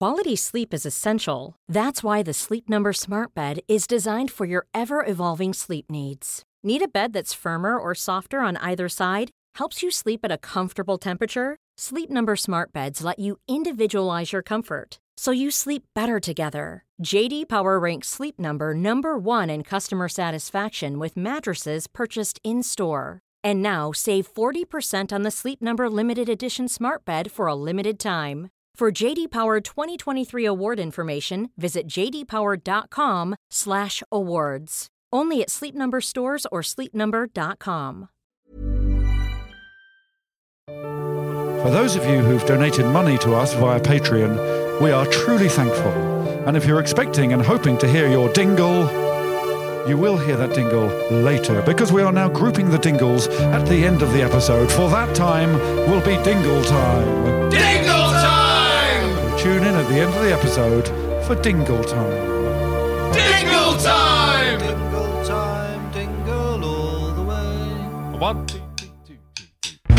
Quality sleep is essential. That's why the Sleep Number Smart Bed is designed for your ever-evolving sleep needs. Need a bed that's firmer or softer on either side? Helps you sleep at a comfortable temperature? Sleep Number Smart Beds let you individualize your comfort, so you sleep better together. J.D. Power ranks Sleep Number number 1 in customer satisfaction with mattresses purchased in-store. And now, save 40% on the Sleep Number Limited Edition Smart Bed for a limited time. For J.D. Power 2023 award information, visit jdpower.com/awards. Only at Sleep Number stores or sleepnumber.com. For those of you who've donated money to us via Patreon, we are truly thankful. And if you're expecting and hoping to hear your dingle, you will hear that dingle later, because we are now grouping the dingles at the end of the episode. For that time will be dingle time. Dingle time! Tune in at the end of the episode for dingle time. Dingle time! Dingle time, dingle all the way. 1, 2, 3, 2, 2,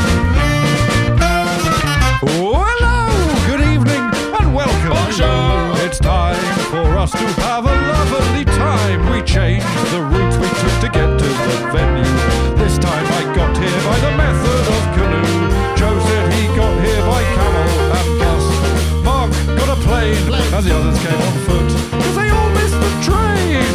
3. Hello, good evening, and welcome. Bonjour. It's time for us to have a lovely time. We changed the route we took to get to the venue. This time I got here by the method of canoe. Joe said he got here by camel and bus. Mark got a plane, and the others came on foot, because they all missed the train.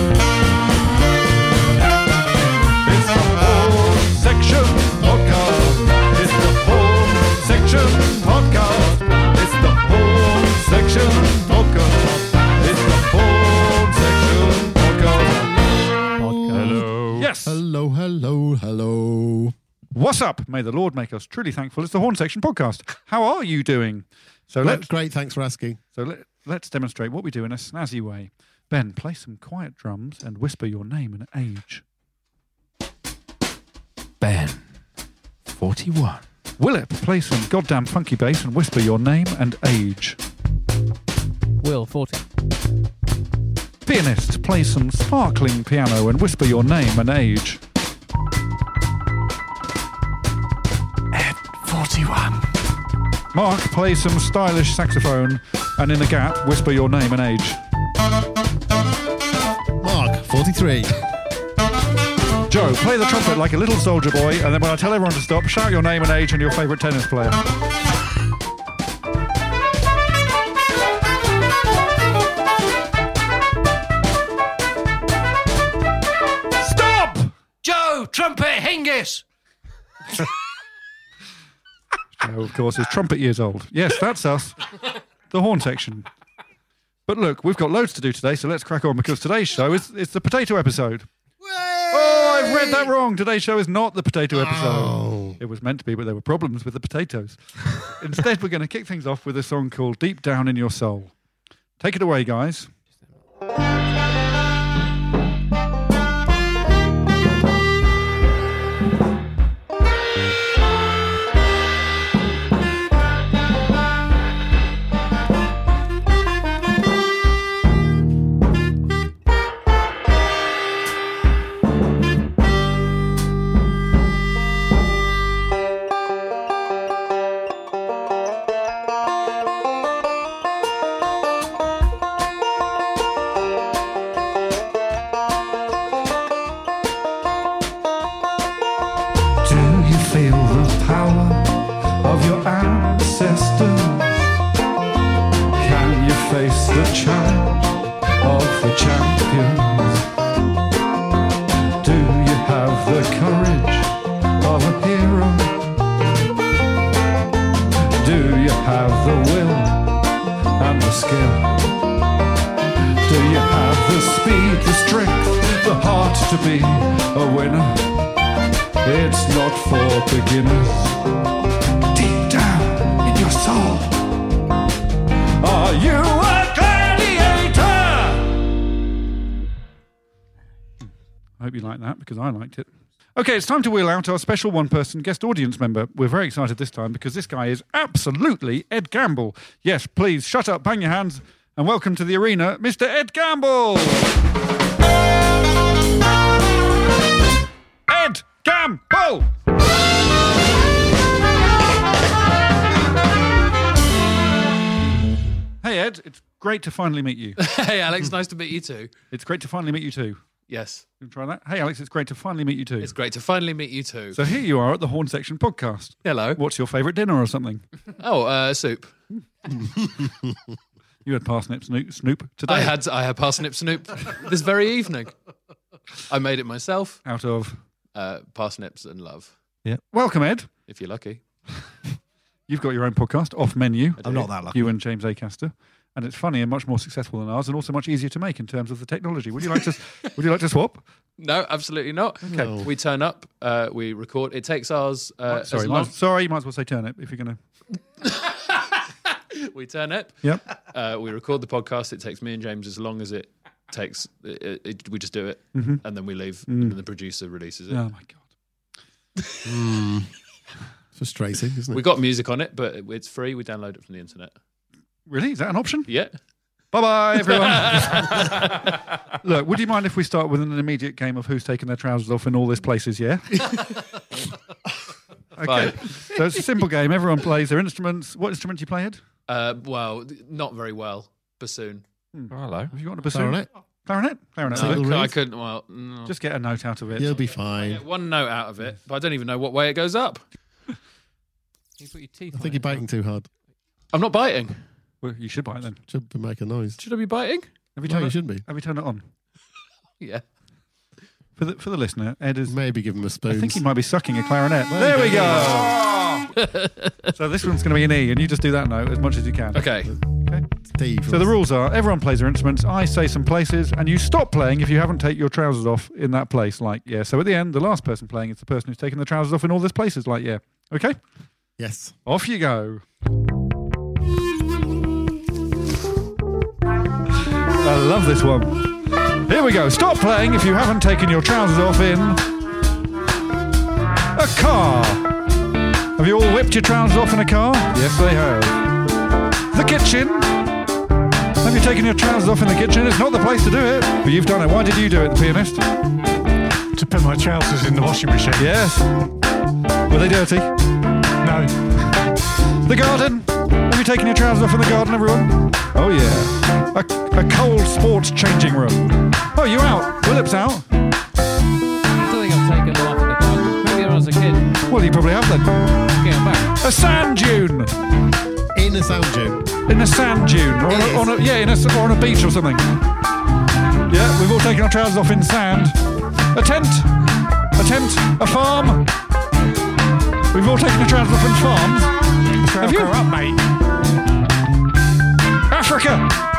It's the Horn Section Podcast. It's the Horn Section Podcast. It's the Horn Section Podcast. It's the Horn Section Podcast. Hello. Yes. Hello, hello, hello. What's up? May the Lord make us truly thankful. It's the Horn Section Podcast. How are you doing? So Great, thanks for asking. let's demonstrate what we do in a snazzy way. Ben, play some quiet drums and whisper your name and age. Ben, 41. Willip, play some goddamn funky bass and whisper your name and age. Will, 40. Pianist, play some sparkling piano and whisper your name and age. Ed, 41. Mark, play some stylish saxophone and in a gap, whisper your name and age. Mark, 43. Joe, play the trumpet like a little soldier boy, and then when I tell everyone to stop, shout your name and age and your favourite tennis player. Stop! Joe, trumpet, Hingis. Joe, of course, is trumpet years old. Yes, that's us. The Horn Section. But look, we've got loads to do today, so let's crack on, because today's show is the potato episode. Oh, I've read that wrong. Today's show is not the potato episode. Oh. It was meant to be, but there were problems with the potatoes. Instead, we're going to kick things off with a song called Deep Down in Your Soul. Take it away, guys. To be a winner, it's not for beginners. Deep down in your soul, are you a gladiator? I hope you like that, because I liked it. Okay, it's time to wheel out our special one-person guest audience member. We're very excited this time because this guy is absolutely Ed Gamble. Yes, please shut up, bang your hands, and welcome to the arena, Mr. Ed Gamble. Ed Gamble! Hey, Ed, it's great to finally meet you. Hey, Alex, nice to meet you too. It's great to finally meet you too. Yes. You try that? Hey, Alex, it's great to finally meet you too. It's great to finally meet you too. So here you are at the Horn Section podcast. Hello. What's your favourite dinner or something? Oh, soup. You had parsnip snoop today. I had parsnip snoop this very evening. I made it myself. Out of? Parsnips and love, Yeah. Welcome, Ed. if you're lucky. You've got your own podcast, Off Menu. I'm not that lucky. You and James Acaster. And it's funny and much more successful than ours and also much easier to make in terms of the technology. Would you like to swap? No, absolutely not. Okay. No. We turn up, we record. It takes ours. Sorry, as long- you might as well say turnip if you're going to. we turn up. Yep. We record the podcast. It takes me and James as long as it takes. We just do it, and then we leave, and the producer releases it. Oh, my God. Frustrating, isn't it? We got music on it, but it's free. We download it from the internet. Really? Is that an option? Yeah. Bye-bye, everyone. Look, would you mind if we start with an immediate game of who's taken their trousers off in all this places, yeah? Okay. So it's a simple game. Everyone plays their instruments. What instrument do you play, Ed? Well, not very well. Bassoon. Oh, hello. Have you got a bassoon? Clarinet. Clarinet? Clarinet. Single reed? I couldn't. Well, no. Just get a note out of it. You'll be fine. Get one note out of it, but I don't even know what way it goes up. You put your teeth I on think it. you're biting too hard. I'm not biting. Well, you should buy it then. Should make a noise. Should I be biting? Have you No, turned you it? should be. Have you turned it on? Yeah. For the listener, Ed is. Maybe give him a spoon. I think he might be sucking a clarinet. There we go. So this one's going to be an E, and you just do that note as much as you can. Okay. So the rules are: everyone plays their instruments. I say some places, and you stop playing if you haven't taken your trousers off in that place. Like, yeah. So at the end, the last person playing is the person who's taken the trousers off in all those places. Like, yeah. Okay. Yes. Off you go. I love this one. Here we go. Stop playing if you haven't taken your trousers off in a car. Have you all whipped your trousers off in a car? Yes, they have. The kitchen. Have you taken your trousers off in the kitchen? It's not the place to do it, but you've done it. Why did you do it, the pianist? To put my trousers in the washing machine. Yes. Were they dirty? No. The garden. Have you taken your trousers off in the garden, everyone? Oh, yeah. A cold sports changing room. Oh, you out? Willip's out? I don't think I've taken them off in the car. Maybe when I was a kid. Well, you probably have then. Get them back. A sand dune. In a sound dune. In a sand dune. Or on a beach or something. Yeah, we've all taken our trousers off in sand. A tent. A farm. We've all taken our trousers off in farms. Have you? Up, mate. Africa.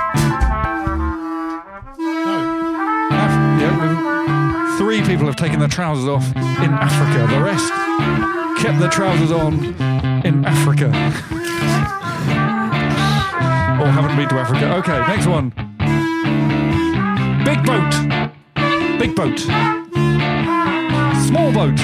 Three people have taken their trousers off in Africa. The rest kept their trousers on in Africa. Or haven't been to Africa. Okay, next one. Big boat. Big boat. Small boat.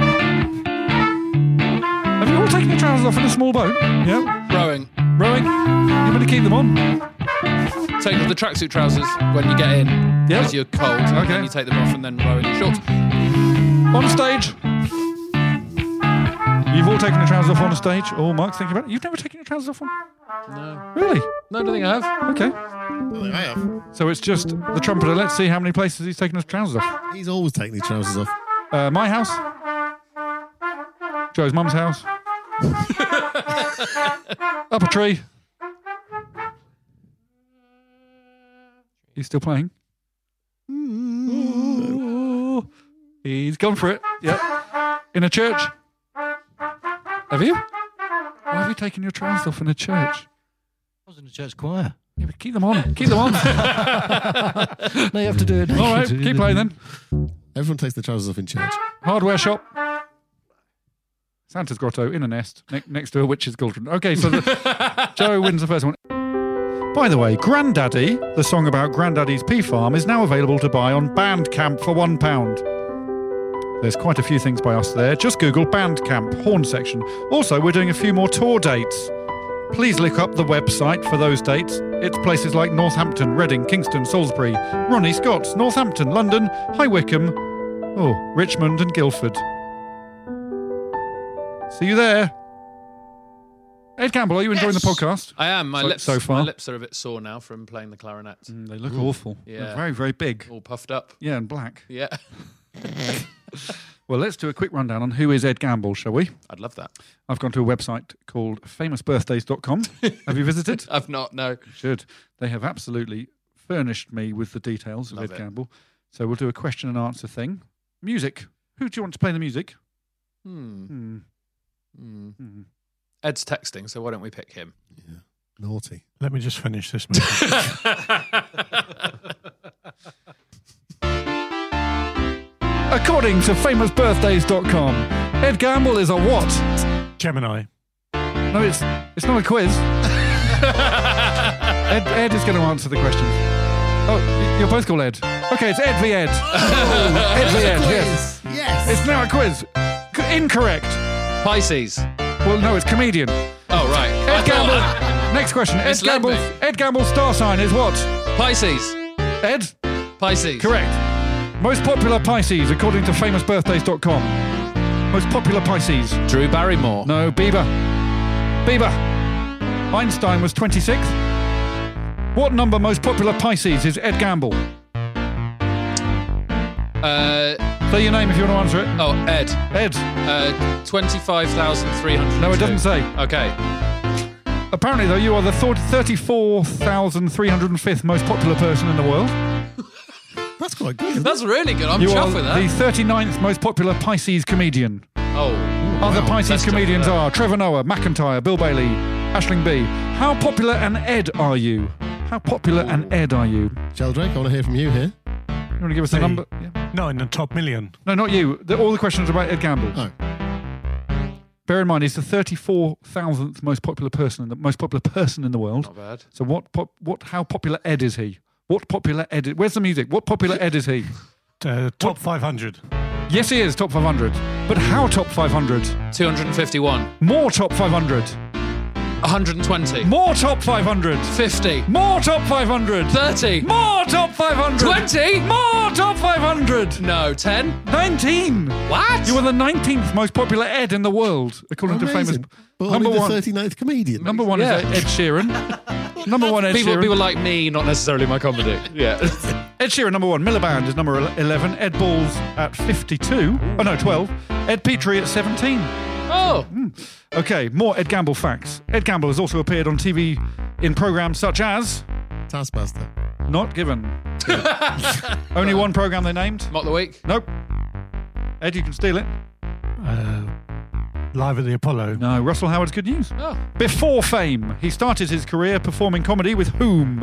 Have you all taken your trousers off in a small boat? Yeah. Rowing. Rowing. You better keep them on. Take off the tracksuit trousers when you get in, Yep. because you're cold. Okay. And then you take them off and then row in your shorts. On stage. You've all taken your trousers off on stage. Oh, Mark's thinking about it. You've never taken your trousers off on? No. Really? No, I don't think I have. Okay. Well, I have. So it's just the trumpeter. Let's see how many places he's taken his trousers off. He's always taking his trousers off. My house. Joe's mum's house. Up a tree. He's still playing. Ooh. He's gone for it. Yep. In a church. Have you? Why have you taken your trousers off in a church? I was in the church choir. Yeah, but keep them on. Keep them on. No, you have to do it. All right, keep playing then. Everyone takes their trousers off in church. Hardware shop. Santa's grotto in a nest next to a witch's cauldron. Okay, so Joe wins the first one. By the way, Grandaddy, the song about Grandaddy's pea farm, is now available to buy on Bandcamp for £1. There's quite a few things by us there. Just Google Bandcamp, Horn Section. Also, we're doing a few more tour dates. Please look up the website for those dates. It's places like Northampton, Reading, Kingston, Salisbury, Ronnie Scott's, Northampton, London, High Wycombe, Richmond and Guildford. See you there. Ed Gamble, are you enjoying the podcast? I am. My lips so far. My lips are a bit sore now from playing the clarinet. They look awful. Yeah. They're very, very big. All puffed up. Yeah, and black. Yeah. Well, let's do a quick rundown on who is Ed Gamble, shall we? I'd love that. I've gone to a website called famousbirthdays.com. Have you visited? I've not, no. You should. They have absolutely furnished me with the details of Love Ed it. Gamble. So we'll do a question and answer thing. Music. Who do you want to play the music? Ed's texting, so why don't we pick him? Yeah. Naughty. Let me just finish this movie. According to famousbirthdays.com, Ed Gamble is a what? Gemini. No, it's not a quiz. Ed is going to answer the questions. Oh, you're both called Ed. Okay, it's Ed v. Ed. Ed v. Ed, yes. Yes. It's now a quiz. Incorrect. Pisces. Well, no, it's comedian. Oh, right. Ed Gamble. Next question. Misled me. Ed Gamble's star sign is what? Pisces. Ed? Pisces. Correct. Most popular Pisces, according to famousbirthdays.com. Most popular Pisces. Drew Barrymore. No, Bieber. Einstein was 26th. What number most popular Pisces is Ed Gamble? Say your name if you want to answer it. Oh, Ed. Ed. 25,300. No, it doesn't say. Okay. Apparently, though, you are the 34,305th most popular person in the world. That's quite good. Isn't That's really good. I'm You chuffed are with that. the 39th most popular Pisces comedian. Oh. Other Pisces Let's go comedians for that. are Trevor Noah, McIntyre, Bill Bailey, Aisling B. How popular an Ed are you? How popular an Ed are you? it? Sheldrake, I want to hear from you here. You want to give us a Me. number? Yeah. Not in the top million. No, not you. All the questions are about Ed Gamble. Oh. Bear in mind, he's the 34,000th most popular person in the world. Not bad. So how popular Ed is he? What popular Ed? Where's the music? What popular Ed is he? Top 500. Yes, he is top 500. But how top 500? 251. More top 500. 120. More top 500. 50. More top 500. 30. More top 500. 20. More top 500. No, 10. 19. What? You are the 19th most popular Ed in the world, according to famous. Amazing. But Number only one. the 39th comedian. Number one Yeah. is Ed Sheeran. Number one, Ed Sheeran. People like me, not necessarily my comedy. Yeah. Ed Sheeran, number one. Miliband is number 11. Ed Balls at 52. Oh, no, 12. Ed Petrie at 17. Oh. Okay, more Ed Gamble facts. Ed Gamble has also appeared on TV in programmes such as... Taskmaster. Not given. Only one programme they named? Mock the Week. Nope. Ed, you can steal it. Live at the Apollo. No, Russell Howard's Good News. Oh. Before fame, he started his career performing comedy with whom?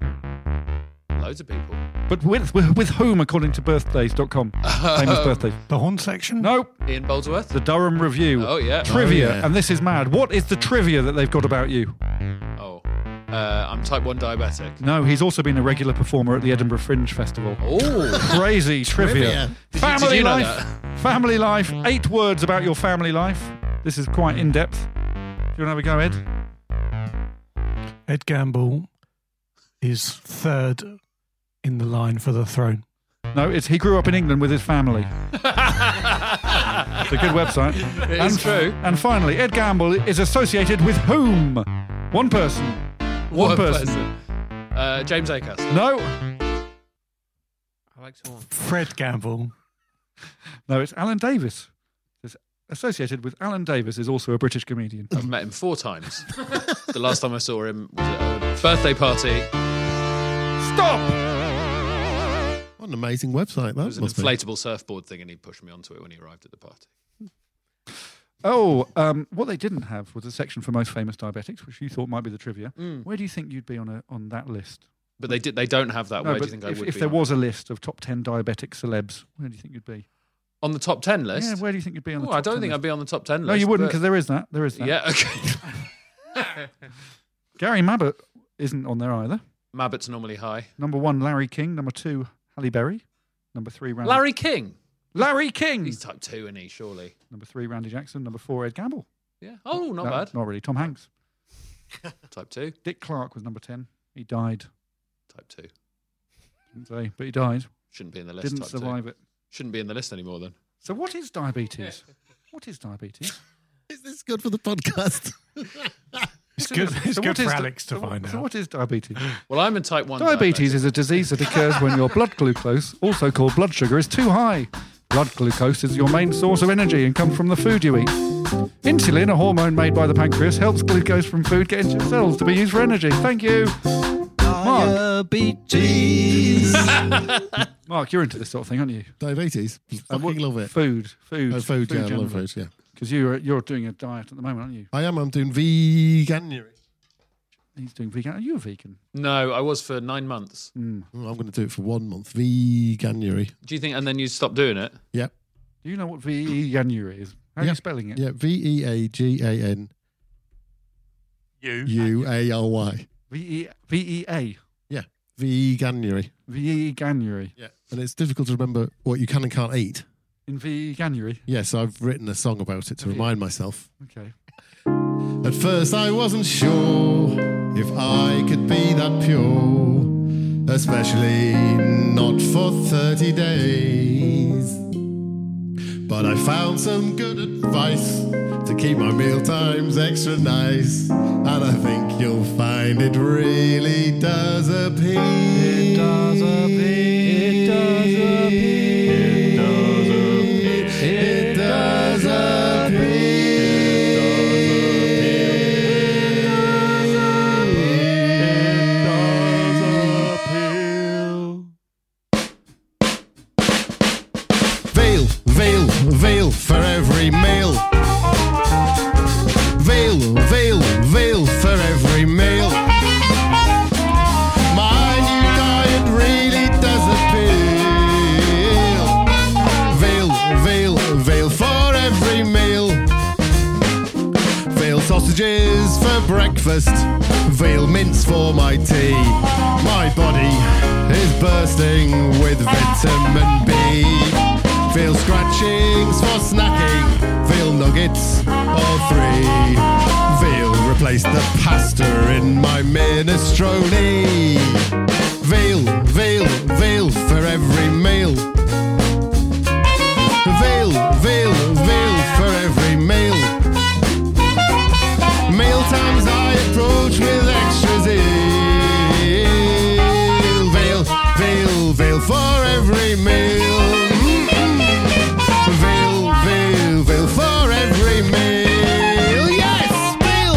Loads of people. But with whom, according to birthdays.com? Famous birthdays. The Horn section? Nope. Ian Boldsworth. The Durham Review. Oh, yeah. Trivia, Oh, yeah. and this is mad. What is the trivia that they've got about you? Oh. I'm type 1 diabetic. No, he's also been a regular performer at the Edinburgh Fringe Festival. Oh. Crazy trivia. Trivia. Family Did you know life. that? Family life. 8 words about your family life. This is quite in depth. Do you want to have a go, Ed? Ed Gamble is third in the line for the throne. No, he grew up in England with his family. It's a good website. It is true. And finally, Ed Gamble is associated with whom? One person. One person. James Acaster. No. Alex Horn. Fred Gamble. No, it's Alan Davis. It's associated with Alan Davis is also a British comedian. I've met him 4 times. The last time I saw him was at a birthday party. Stop! What an amazing website It that was an must be. inflatable surfboard thing, and he pushed me onto it when he arrived at the party. Oh, what they didn't have was a section for most famous diabetics, which you thought might be the trivia. Where do you think you'd be on that list? But they don't have that. No, Where do but you think I if, would if be there on was a list of top 10 diabetic celebs, where do you think you'd be? on the top 10 list? Yeah, where do you think you'd be on the Oh, top I don't 10 think list? I'd be on the top 10 list. No, you wouldn't, but- because there is that. There is that. Yeah, okay. Gary Mabbott isn't on there either. Mabbott's normally high. Number 1, Larry King. Number 2, Halle Berry. Number 3, Randy. Larry King. Larry King. He's type 2, isn't he, surely? Number 3, Randy Jackson. Number 4, Ed Gamble. Yeah. Oh, not No, bad. Not really. Tom Hanks. Type 2. Dick Clark was number 10. He died. Type 2. Didn't say, but he died. Shouldn't be in the list. Didn't type survive 2. it. Shouldn't be in the list anymore then. So what is diabetes? What is diabetes? Is this good for the podcast. It's good. It's So good what for is Alex to find So out. what is diabetes? Well, I'm a type 1 Diabetes diabetic. is a disease that occurs when your blood glucose, also called blood sugar, is too high. Blood glucose is your main source of energy and comes from the food you eat. Insulin, a hormone made by the pancreas, helps glucose from food get into your cells to be used for energy. Thank you. Diabetes. Mark, you're into this sort of thing, aren't you? Diabetes. Fucking love it. Food. Oh, food, yeah, I love generally. food, yeah. Because you're doing a diet at the moment, aren't you? I am. I'm doing veganuary. He's doing vegan. Are you a vegan? No, I was for 9 months. I'm going to do it for 1 month. Veganuary. Do you think, and then you stop doing it? Yeah. Do you know what veganuary is? How are Yeah. you spelling it? Yeah. VEAGANUARY. VEA. Yeah. Veganuary. Veganuary. Yeah. And it's difficult to remember what you can and can't eat. In veganuary. Yes, I've written a song about it to remind myself. Okay. At first I wasn't sure if I could be that pure, especially not for 30 days. But I found some good advice to keep my meal times extra nice, and I think you'll find it really does appeal. It does appeal. It does appeal. It does appeal. Veil for every meal. Veil for every meal. My new diet really does appeal. Veil for every meal. Veal sausages for breakfast. Veal mince for my tea. My body is bursting with vitamin B. Veal scratchings for snacking, veal nuggets or 3. Veal replaced the pasta in my minestrone. Veal for every meal. Veal for every meal. Meal times I approach with extra zeal. Veal for every meal. Veal for every meal. Yes, Bill.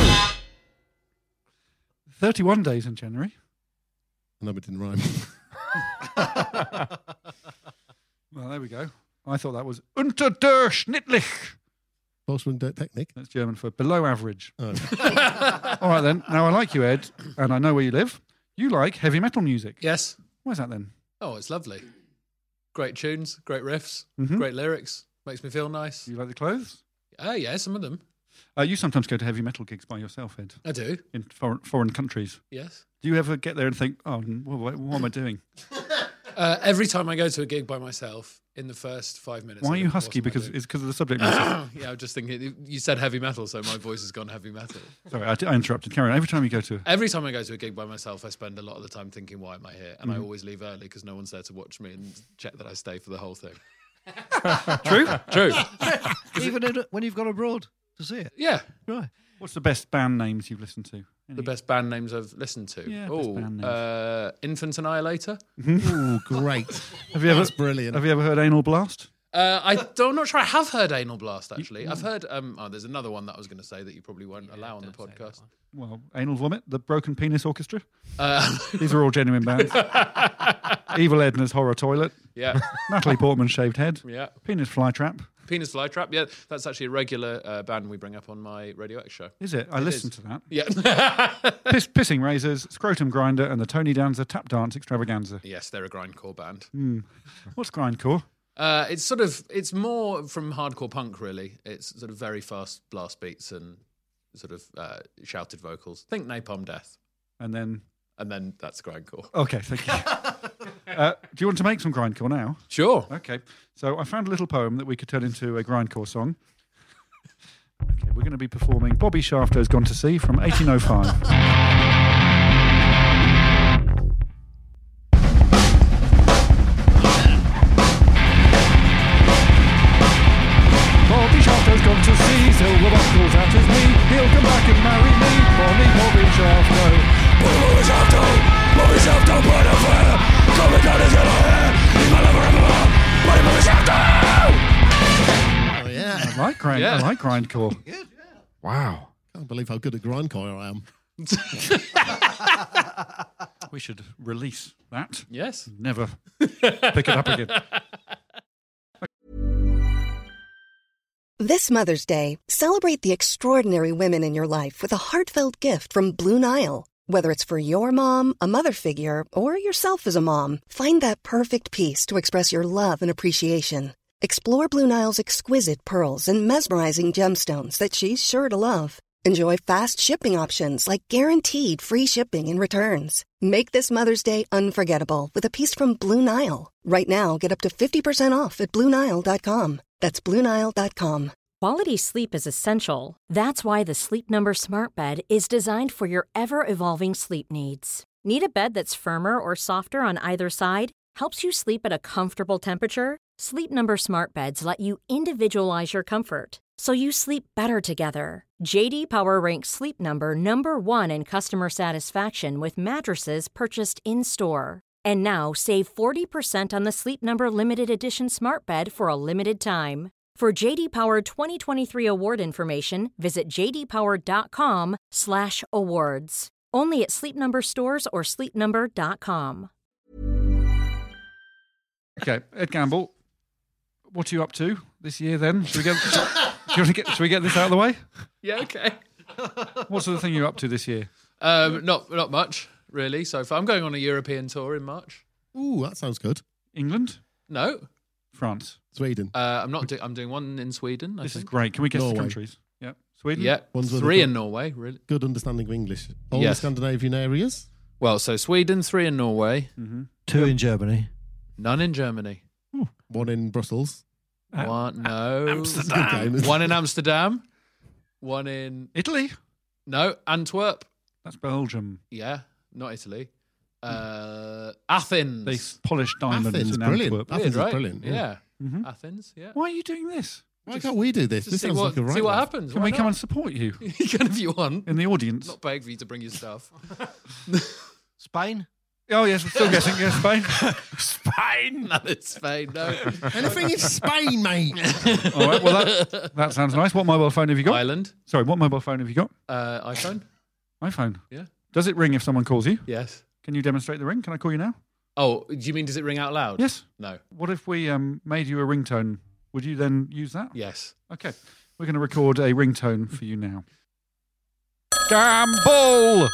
31 days in January. No, it didn't rhyme. Well, there we go. I thought that was unterdurchschnittlich. Postman technique. That's German for below average. Oh. All right, then. Now, I like you, Ed, and I know where you live. You like heavy metal music. Yes. Why's that then? Oh, it's lovely. Great tunes, great riffs, Mhm. great lyrics. Makes me feel nice. Do you like the clothes? Yeah, some of them. You sometimes go to heavy metal gigs by yourself, Ed, I do. in foreign countries. Yes. Do you ever get there and think, oh, what am I doing? Every time I go to a gig by myself, in the first 5 minutes. Why are I you think, husky? what am I Because doing? it's because of the subject matter. Yeah, I'm just thinking. You said heavy metal, so my voice has gone heavy metal. Sorry, I interrupted. Carry on. Every time you go to... Every time I go to a gig by myself, I spend a lot of the time thinking, why am I here? And Mm-hmm. I always leave early because no one's there to watch me and check that I stay for the whole thing. True? True. Even when you've gone abroad to see it. Yeah. Right. What's the best band names you've listened to? The best band names I've listened to. Yeah, best band names. Infant Annihilator. Ooh, great. Have you ever? That's brilliant. Have you ever heard Anal Blast? I'm not sure I have heard Anal Blast, actually. I've heard, there's another one that I was going to say that you probably won't allow on the podcast. Well, Anal Vomit, the Broken Penis Orchestra. Uh, These are all genuine bands. Evil Edna's Horror Toilet. yeah, Natalie Portman's Shaved Head. yeah. Penis Flytrap. Penis Flytrap, yeah. That's actually a regular band we bring up on my Radio X show. Is it? I listened to that. Yeah. Pissing Razors, Scrotum Grinder, and the Tony Danza Tap Dance Extravaganza. Yes, they're a grindcore band. What's grindcore? It's more from hardcore punk, really. It's sort of very fast blast beats and sort of shouted vocals. Think Napalm Death. And then... And then that's grindcore. Okay, thank you. Do you want to make some grindcore now? Sure. Okay. So I found a little poem that we could turn into a grindcore song. Okay, we're going to be performing Bobby Shafto's Gone to Sea from 1805. Bobby Shafto's gone to sea, silver buckles at his like grindcore. Good. Wow. Can't believe how good at grindcore I am. We should release that. Yes. Never pick it up again. This Mother's Day, celebrate the extraordinary women in your life with a heartfelt gift from Blue Nile. Whether it's for your mom, a mother figure, or yourself as a mom, find that perfect piece to express your love and appreciation. Explore Blue Nile's exquisite pearls and mesmerizing gemstones that she's sure to love. Enjoy fast shipping options like guaranteed free shipping and returns. Make this Mother's Day unforgettable with a piece from Blue Nile. Right now, get up to 50% off at BlueNile.com. That's BlueNile.com. Quality sleep is essential. That's why the Sleep Number Smart Bed is designed for your ever-evolving sleep needs. Need a bed that's firmer or softer on either side? Helps you sleep at a comfortable temperature? Sleep Number Smart Beds let you individualize your comfort, so you sleep better together. J.D. Power ranks Sleep Number number 1 in customer satisfaction with mattresses purchased in-store. And now, save 40% on the Sleep Number Limited Edition Smart Bed for a limited time. For J.D. Power 2023 award information, visit jdpower.com/awards. Only at Sleep Number stores or sleepnumber.com. Okay, Ed Gamble, what are you up to this year then? Should we get this out of the way? Yeah, okay. What sort of thing are you up to this year? Not much, really, so far. I'm going on a European tour in March. Ooh, that sounds good. England? No. France? Sweden. I'm doing one in Sweden, I This think. is great. Can we guess the Norway. countries? Yeah. Sweden? Yeah, One's with 3 a in Norway, really. Good understanding of English. All Yes. the Scandinavian areas. Well, so Sweden, 3 in Norway, 2 in Germany. none in Germany. One in Brussels. One, no. Amsterdam. One in Amsterdam. One in, Italy? no, Antwerp. That's Belgium. Yeah, not Italy. Athens. They polish diamonds Athens, in brilliant. Antwerp. Athens is right? brilliant, yeah. Yeah. Athens, yeah. Why are you doing this? Why can't we do this? To This see sounds what, like a right see what laugh. happens. Can Why we come not? and support you You can if you want. in the audience? Not paying for you to bring your stuff. Spain? Oh, yes, we're still guessing. Yes, Spain. Spain! Not in Spain, no. Anything in Spain, mate. All right, well, that sounds nice. What mobile phone have you got? Ireland. Sorry, what mobile phone have you got? iPhone. iPhone. Yeah. Does it ring if someone calls you? Yes. Can you demonstrate the ring? Can I call you now? Oh, do you mean does it ring out loud? Yes. No. What if we made you a ringtone? Would you then use that? Yes. Okay. We're going to record a ringtone for you now. Gamble!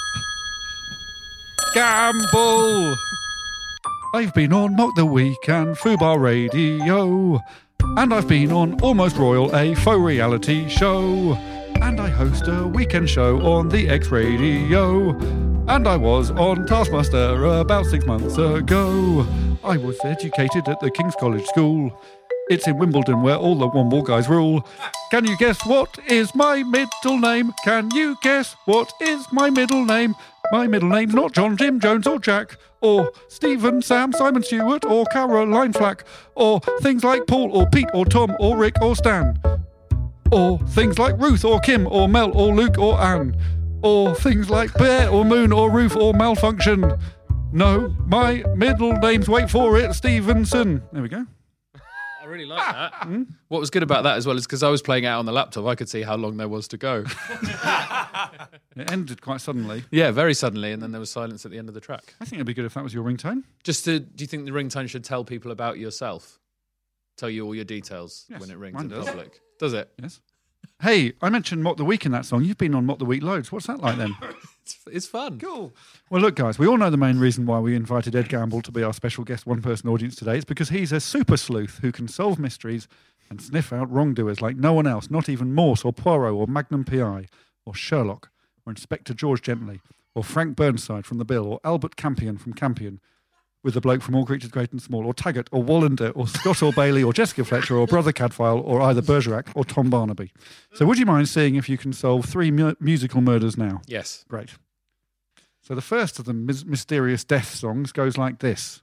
Gamble! I've been on Mock the Week and Fubar Radio. And I've been on Almost Royal, a faux reality show. And I host a weekend show on the X Radio. And I was on Taskmaster about 6 months ago. I was educated at the King's College School. It's in Wimbledon where all the Womble guys rule. Can you guess what is my middle name? Can you guess what is my middle name? My middle name's not John, Jim, Jones or Jack, or Stephen, Sam, Simon Stewart, or Caroline Flack, or things like Paul or Pete or Tom or Rick or Stan, or things like Ruth or Kim or Mel or Luke or Anne, or things like Bear or Moon or Roof or Malfunction. No, my middle name's, wait for it, Stevenson. There we go. I really like that. What was good about that as well is because I was playing it out on the laptop, I could see how long there was to go. It ended quite suddenly. Yeah, very suddenly, and then there was silence at the end of the track. I think it'd be good if that was your ringtone. Do you think the ringtone should tell people about yourself? Tell you all your details Yes, when it rings mine in does. public? Does it? Yes. Hey, I mentioned Mock the Week in that song. You've been on Mock the Week loads. What's that like then? It's fun. Cool. Well, look, guys, we all know the main reason why we invited Ed Gamble to be our special guest one-person audience today is because he's a super sleuth who can solve mysteries and sniff out wrongdoers like no one else, not even Morse or Poirot or Magnum P.I. or Sherlock or Inspector George Gently or Frank Burnside from The Bill or Albert Campion from Campion with the bloke from All Creatures Great and Small or Taggart or Wallander or Scott or Bailey or Jessica Fletcher or Brother Cadfael or either Bergerac or Tom Barnaby. So would you mind seeing if you can solve 3 musical murders now? Yes. Great. So the first of the mysterious death songs goes like this.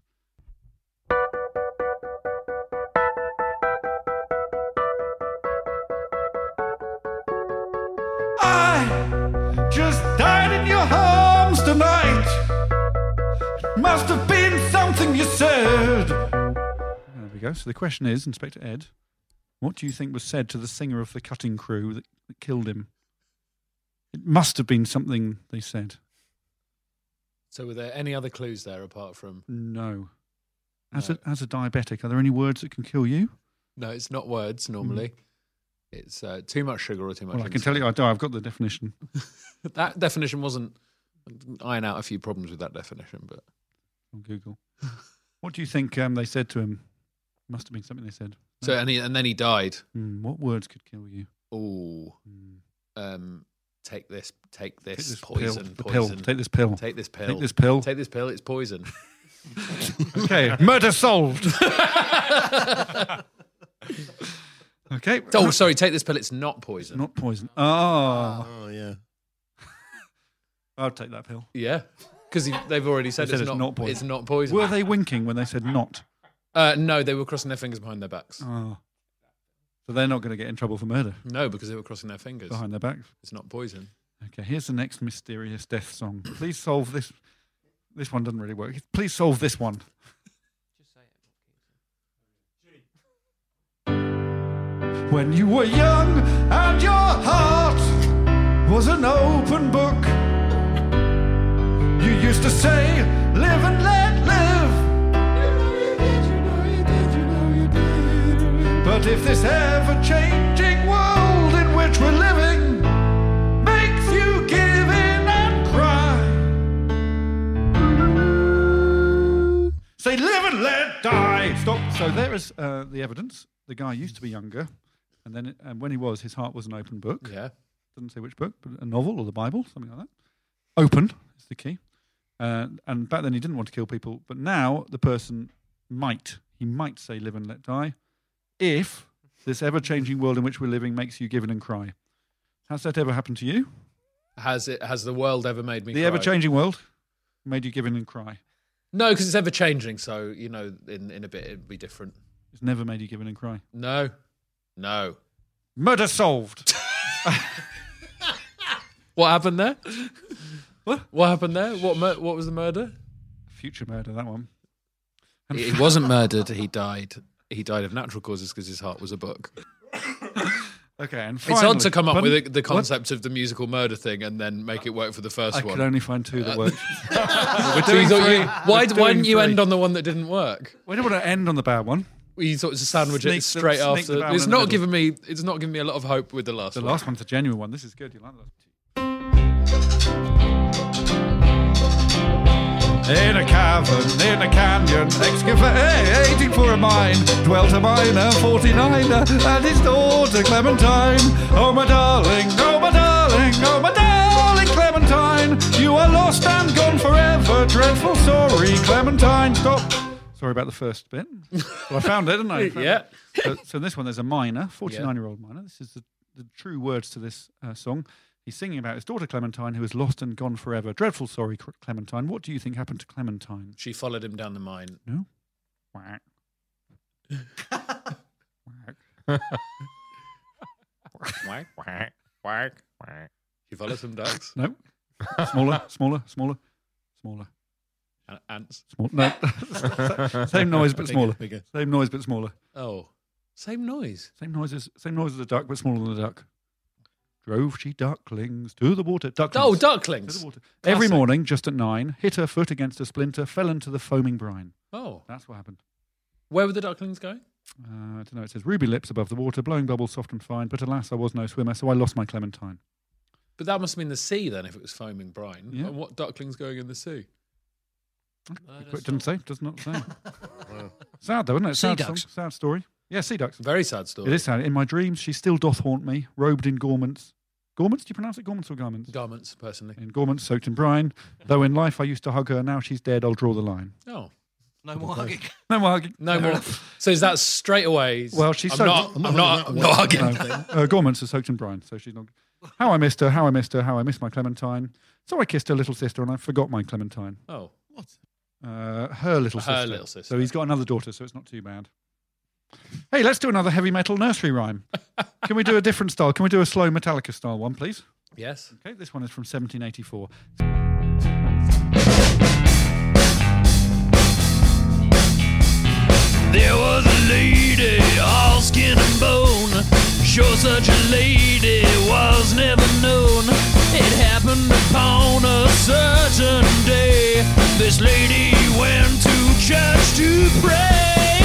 I just died in your arms tonight. Must have been something you said. There we go. So the question is, Inspector Ed, What do you think was said to the singer of the cutting crew that killed him? It must have been something they said. So were there any other clues there apart from... No. As a diabetic, are there any words that can kill you? No, it's not words normally. It's too much sugar or too much Well, I can tell you, I've got the definition. That definition wasn't... Iron out a few problems with that definition, but... On Google. What do you think they said to him? Must have been something they said. So and then he died. What words could kill you? Oh, take this Pill. poison. The pill. Take this pill. Take this pill. Take this pill. Take this pill. It's poison. Okay, murder solved. Okay. Oh, sorry. Take this pill. It's not poison. Not poison. Oh, yeah. I'll take that pill. Yeah, because they've already said, They it's not poison. It's not poison. Were they winking when they said not? No, they were crossing their fingers behind their backs. Oh. So they're not going to get in trouble for murder No, because they were crossing their fingers. behind their backs. It's not poison. Okay, here's the next mysterious death song. Please solve this. This one doesn't really work. Please solve this one. When you were young and your heart was an open book, you used to say, live and let live. But if this ever-changing world in which we're living makes you give in and cry, say live and let die. Stop. So there is the evidence. The guy used to be younger, and then when he was, his heart was an open book. Yeah. Doesn't say which book, but a novel or the Bible, something like that. Open is the key. And back then he didn't want to kill people, but now the person might say live and let die if this ever-changing world in which we're living makes you give in and cry. Has that ever happened to you? Has the world ever made me The cry? ever-changing world made you give in and cry? No, because it's ever changing. So in a bit it'd be different. It's never made you give in and cry. No. Murder solved. What happened there? What happened there? What was the murder? Future murder, that one. He wasn't murdered. He died. He died of natural causes because his heart was a book. Okay, and It's finally, odd to come up pardon? with the concept of the musical murder thing and then make it work for the first I one. could only find two that worked. So you thought why We're didn't you doing end three. on the one that didn't work? We don't want to end on the bad one. You thought to sandwich it Sneak straight the after. barrel It's in the not middle. giving me a lot of hope with the last The one. last one's a genuine one. This is good. You like that? In a cavern, in a canyon, excavating for a mine, dwelt a miner, 49er, and his daughter Clementine. Oh my darling, oh my darling, oh my darling Clementine, you are lost and gone forever, dreadful sorry Clementine. Stop. Sorry about the first bit. Well, I found it, didn't I? Yeah. So in this one, there's a miner, 49-year-old miner. This is the true words to this song. He's singing about his daughter Clementine, who is lost and gone forever. Dreadful sorry, Clementine. What do you think happened to Clementine? She followed him down the mine. No? Whack. Whack, whack, whack, whack. She followed some ducks. No. Smaller. Ants. No. Same noise, but smaller. Bigger. Same noise, but smaller. Oh. Same noise. Same noise as a duck, but smaller than a duck. Drove she ducklings to the water. Ducklings. Oh, To ducklings. the water. Every Classic. morning, just at 9, hit her foot against a splinter, fell into the foaming brine. Oh. That's what happened. Where were the ducklings going? I don't know. It says ruby lips above the water, blowing bubbles soft and fine. But alas, I was no swimmer, so I lost my Clementine. But that must have been the sea then, if it was foaming brine. Yeah. And what ducklings going in the sea? It doesn't say. Does not say. Sad though, isn't it? Sea Sad ducks. song, sad story. Yeah, sea ducks. Very sad story. It is sad. In my dreams, she still doth haunt me, robed in garments. Garments? Do you pronounce it garments or garments? Garments, personally. In garments soaked in brine. Though in life I used to hug her, now she's dead, I'll draw the line. Oh. No more hugging. No more hugging. No more. So is that straight away? Well, she's I'm soaked. not hugging. No, garments are soaked in brine, so she's not. How I missed her, how I missed her, how I missed my Clementine. So I kissed her little sister and I forgot my Clementine. Oh. What? Her little sister. Her little sister. So he's got another daughter, so it's not too bad. Hey, let's do another heavy metal nursery rhyme. Can we do a different style? Can we do a slow Metallica style one, please? Yes. Okay, this one is from 1784. There was a lady, all skin and bone. certain day, this lady went to church to pray.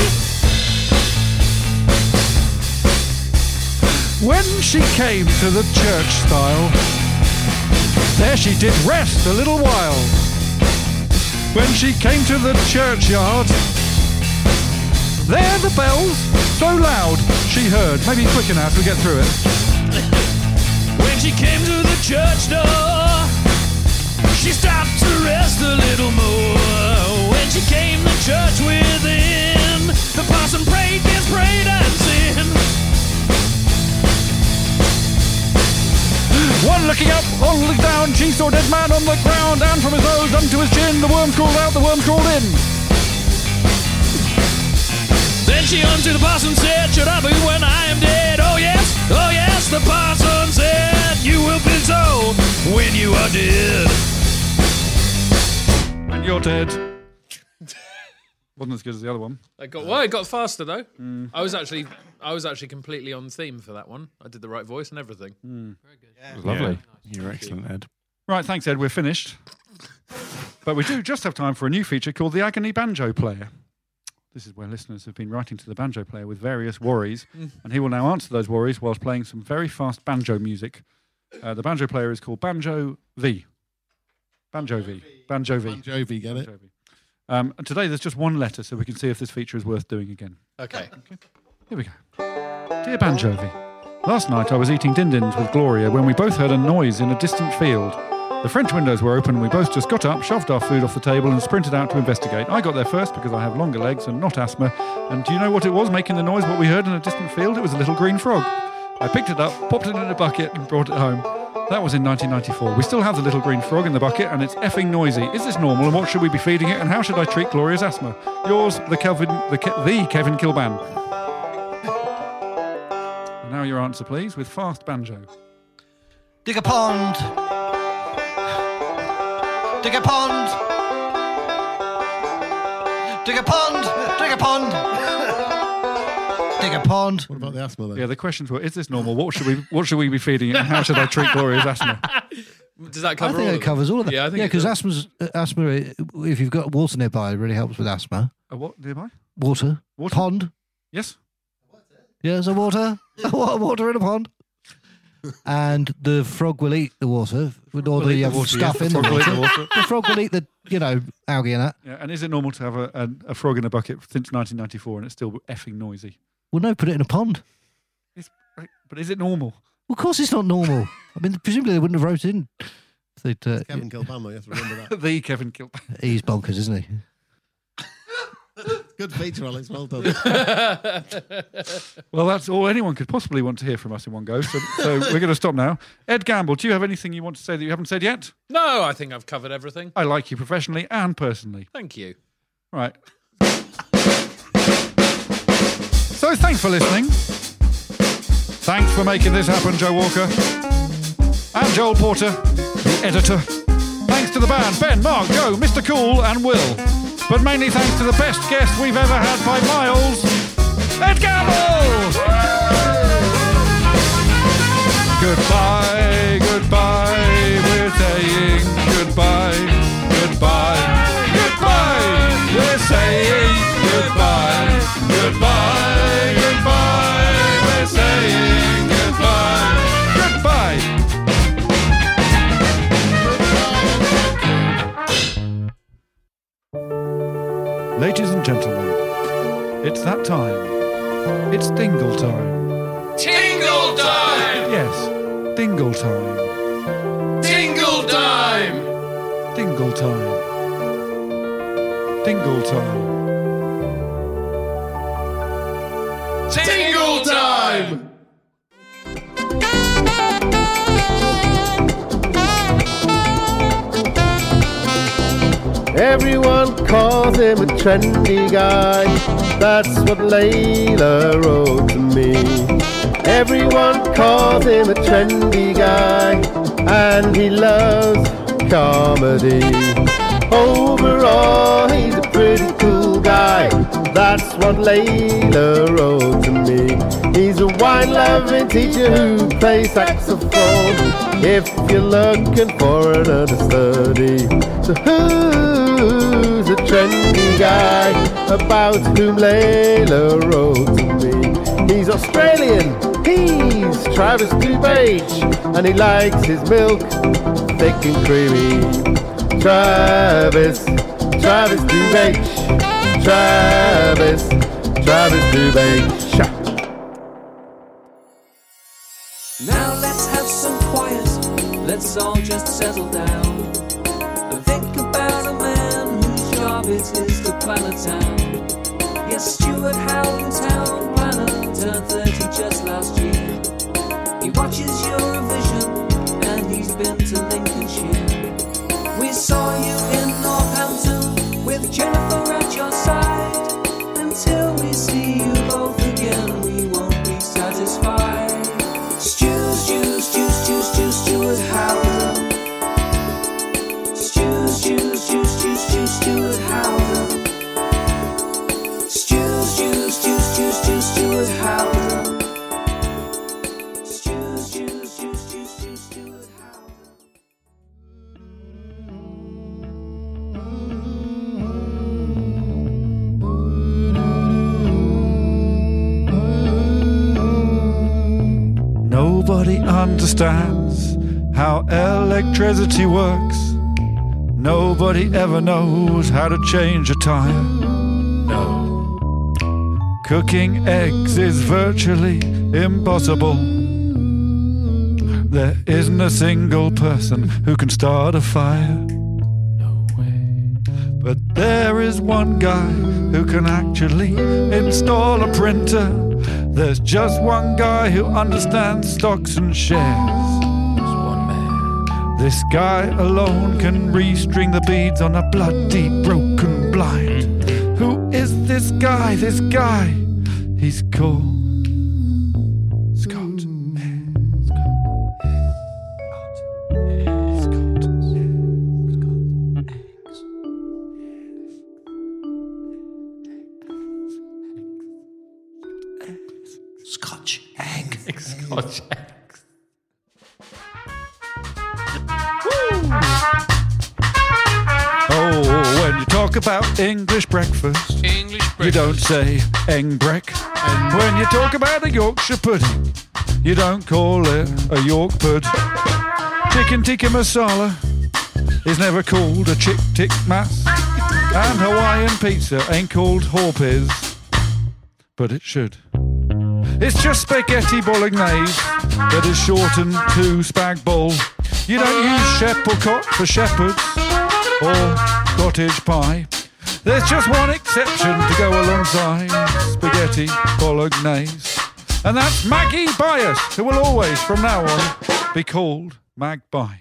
When she came to the church stile, there she did rest a little while. When she came to the churchyard, there the bells, so loud, she heard. Maybe quicker now so we get through it. When she came to the church door, she stopped to rest a little more. When she came to church within, the parson prayed, yes, prayed and sin. One looking up, one looking down, she saw a dead man on the ground, and from his nose unto his chin, the worms crawled out, the worms crawled in. Then she unto the parson said, should I be when I am dead? Oh yes, the parson said, you will be so when you are dead. And you're dead. Wasn't as good as the other one. It got faster though. I was actually completely on theme for that one. I did the right voice and everything. Very good. It was lovely. You're excellent, Ed. Right, thanks, Ed. We're finished. But we do just have time for a new feature called the Agony Banjo Player. This is where listeners have been writing to the banjo player with various worries, and he will now answer those worries whilst playing some very fast banjo music. The banjo player is called Banjo V. Banjo V. Banjo V. Banjo V, get it? And today there's just one letter, so we can see if this feature is worth doing again. Okay. Here we go. Dear Banjo V, last night I was eating din-dins with Gloria when we both heard a noise in a distant field. The French windows were open and we both just got up, shoved our food off the table and sprinted out to investigate. I got there first because I have longer legs and not asthma. And do you know what it was making the noise, what we heard in a distant field? It was a little green frog. I picked it up, popped it in a bucket and brought it home. That was in 1994. We still have the little green frog in the bucket and it's effing noisy. Is this normal and what should we be feeding it and how should I treat Gloria's asthma? Yours, the Kevin Kilban. And now your answer, please, with fast banjo. Dig a pond. Dig a pond. Dig a pond. Dig a pond. Dig a pond. What about the asthma then? Yeah, the questions were: is this normal? What should we be feeding it? And how should I treat Gloria's asthma? Does that cover I think all it of covers all of that. Yeah, I think because asthma, if you've got water nearby, it really helps with asthma. A what nearby? Water. Pond. Yes. Yeah, there's a water. Water in a pond. And the frog will eat the water with all the stuff in the water. The frog will eat the, algae in that. Yeah, and is it normal to have a frog in a bucket since 1994 and it's still effing noisy? Well, no, put it in a pond. But is it normal? Well, of course it's not normal. I mean, presumably they wouldn't have wrote it in. Kevin Kilban, you have to remember that. The Kevin Kilban. He's bonkers, isn't he? Good feature, Alex. Well done. Well, that's all anyone could possibly want to hear from us in one go. So we're going to stop now. Ed Gamble, do you have anything you want to say that you haven't said yet? No, I think I've covered everything. I like you professionally and personally. Thank you. Right. So thanks for listening. Thanks for making this happen, Joe Walker. And Joel Porter, the editor. Thanks to the band, Ben, Mark, Joe, Mr. Cool and Will. But mainly thanks to the best guest we've ever had by miles, Ed Gamble! Goodbye, goodbye, we're saying goodbye, goodbye, goodbye, we're saying goodbye, goodbye, goodbye, we're saying goodbye, goodbye. Ladies and gentlemen, it's that time. It's dingle time. Tingle time! Yes, dingle time. Tingle time! Dingle time. Dingle time. Tingle time! Everyone calls him a trendy guy. That's what Layla wrote to me. Everyone calls him a trendy guy, and he loves comedy. Overall, he's a pretty cool guy. That's what Layla wrote to me. He's a fine loving teacher who plays saxophone. If you're looking for an understudy, so who's a trendy guy about whom Layla wrote to me? He's Australian, he's Travis Dubage, and he likes his milk thick and creamy. Travis Dubage, Travis Dubage. Now let's have some quiet, let's all just settle down and think about a man whose job it is to plan a town. Yes, Stuart Howden, town planner, turned 30 just last year. He watches Eurovision and he's been to Lincolnshire. We saw you in Northampton with Jennifer at your side. Until we see you both again, we won't be satisfied. Stuart Howden. Stuart Howden. Stuart Howden. Nobody understands how electricity works. Nobody ever knows how to change a tire. No. Cooking eggs is virtually impossible. There isn't a single person who can start a fire. No way. But there is one guy who can actually install a printer. There's just one guy who understands stocks and shares. This guy alone can restring the beads on a bloody broken blind. Who is this guy? This guy, he's called Scott. Scotch egg. Scotch egg. Oh, when you talk about English breakfast, you don't say engbrek. And when you talk about a Yorkshire pudding, you don't call it a York pud. Chicken tikka masala is never called a chick tick mas. And Hawaiian pizza ain't called horpiz, but it should. It's just spaghetti bolognese that is shortened to spag bol. You don't use shepherdcot for shepherds or cottage pie. There's just one exception to go alongside spaghetti bolognese, and that's Maggie Bias, who will always, from now on, be called Magpie.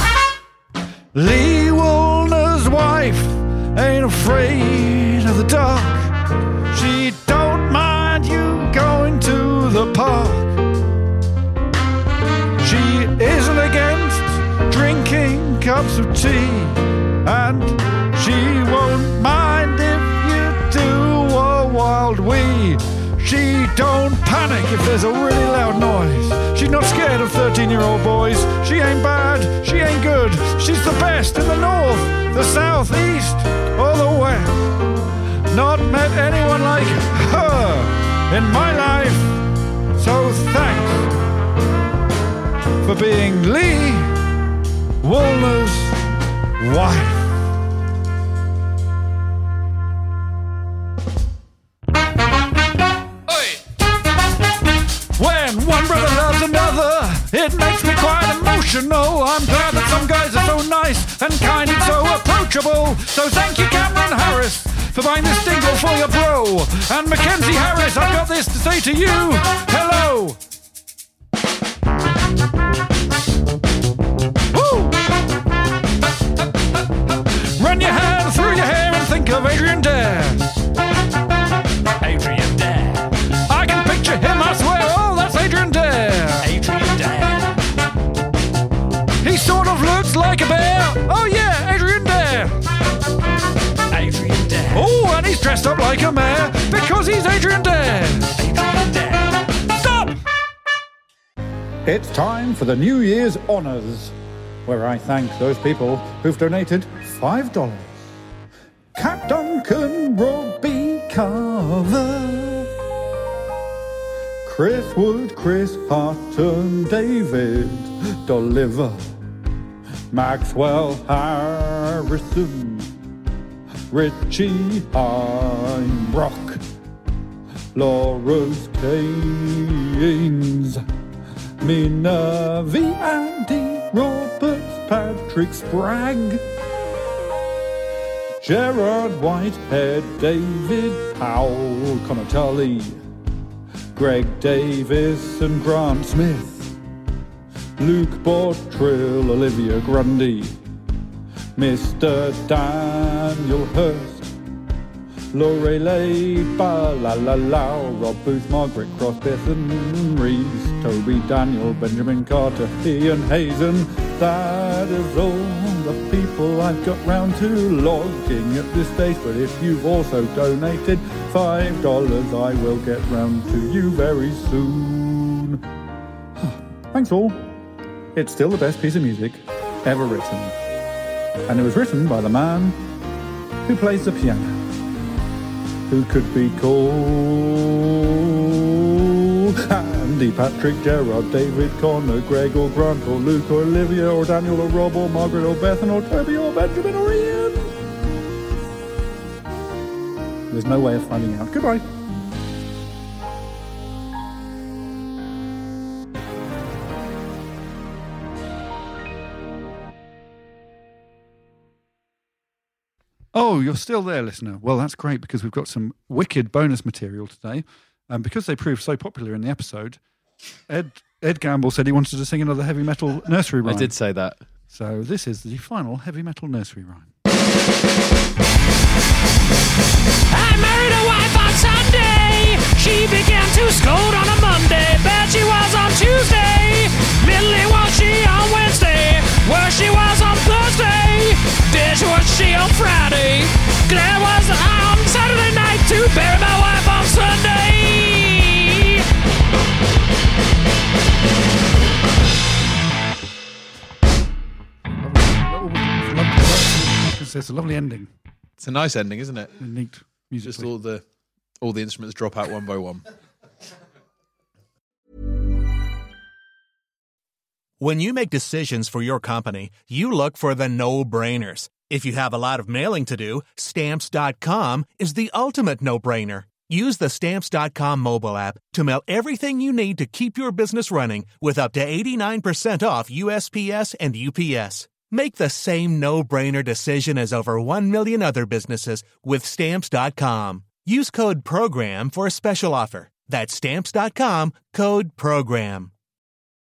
Lee Woolner's wife ain't afraid of the dark. She don't mind you going to the park. She isn't against drinking cups of tea, and she won't mind if you do a wild wee. She don't panic if there's a really loud noise. She's not scared of 13-year-old boys. She ain't bad, she ain't good. She's the best in the north, the south, east, or the west. Not met anyone like her in my life. So thanks for being Lee Woolner's wife. When one brother loves another, it makes me quite emotional. I'm glad that some guys are so nice and kind and so approachable. So thank you, Cameron Harris, for buying this dingle for your bro. And Mackenzie Harris, I've got this to say to you. Hello. Woo! Run your hand through your hair and think of Adrian Dare. Adrian Dare. I can picture him, I swear. Oh, that's Adrian Dare. Adrian Dare. He sort of looks like a bear. Oh yeah, Adrian Dare. Adrian Dare. Oh, and he's dressed up like a mayor because he's Adrian Dare. Adrian Dare. Stop! It's time for the New Year's Honours, where I thank those people who've donated $5. Cap Duncan, Robbie Carver, Chris Wood, Chris Hutton, David D'Oliver, Maxwell Harrison, Richie Heimbrock, Lawrence Keynes, Mina V. Andy Roberts, Patrick Spragg, Gerard Whitehead, David Powell, Connor Tully, Greg Davis and Grant Smith, Luke Bottrill, Olivia Grundy, Mr. Daniel Hurst, Lorelei Balalau, Rob Booth, Margaret Cross, Bethan Rees, Toby Daniel, Benjamin Carter, Ian Hazen. That is all the people I've got round to logging at this stage. But if you've also donated $5, I will get round to you very soon. Thanks all. It's still the best piece of music ever written. And it was written by the man who plays the piano, who could be called Andy, Patrick, Gerard, David, Connor, Greg or Grant or Luke or Olivia or Daniel or Rob or Margaret or Bethan or Toby or Benjamin or Ian. There's no way of finding out. Goodbye. Oh, you're still there, listener. Well, that's great because we've got some wicked bonus material today. And because they proved so popular in the episode, Ed Gamble said he wanted to sing another heavy metal nursery rhyme. I did say that. So this is the final heavy metal nursery rhyme. I married a wife on Sunday. She began to scold on a Monday. Bet she was on Tuesday. Millie was she on Wednesday. Where she was on Thursday. Dish was she on Friday. Glad was I on Saturday night to bury my wife on Sunday. It's a lovely ending. It's a nice ending, isn't it? Neat music. Just all the instruments drop out one by one. When you make decisions for your company, you look for the no-brainers. If you have a lot of mailing to do, Stamps.com is the ultimate no-brainer. Use the Stamps.com mobile app to mail everything you need to keep your business running with up to 89% off USPS and UPS. Make the same no-brainer decision as over 1 million other businesses with Stamps.com. Use code PROGRAM for a special offer. That's Stamps.com, code PROGRAM.